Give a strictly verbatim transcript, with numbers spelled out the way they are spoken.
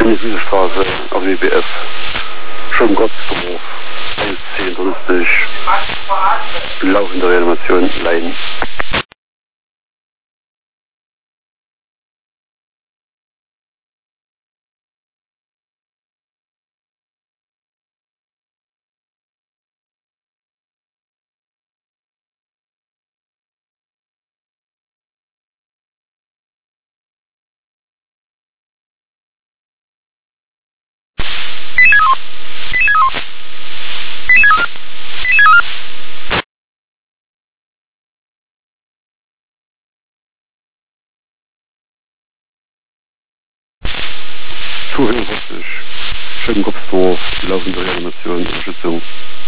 Süßstraße, auf W B F, Schöngottsdorf, eins zehn touristik, laufende Reanimation, Leiden. vierundvierzig, Schöngottsdorf, laufende Reanimation, Unterstützung.